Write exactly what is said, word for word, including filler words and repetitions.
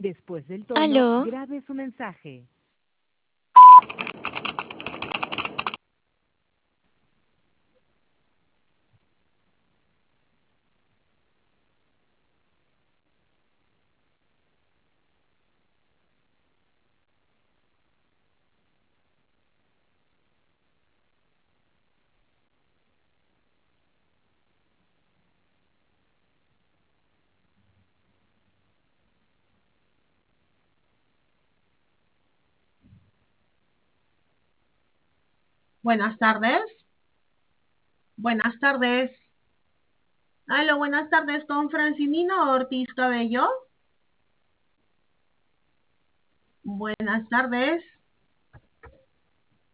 Después del tono, Aló, grabe su mensaje. Buenas tardes. Buenas tardes. Aló, buenas tardes con Francinino Ortiz Cabello. Buenas tardes.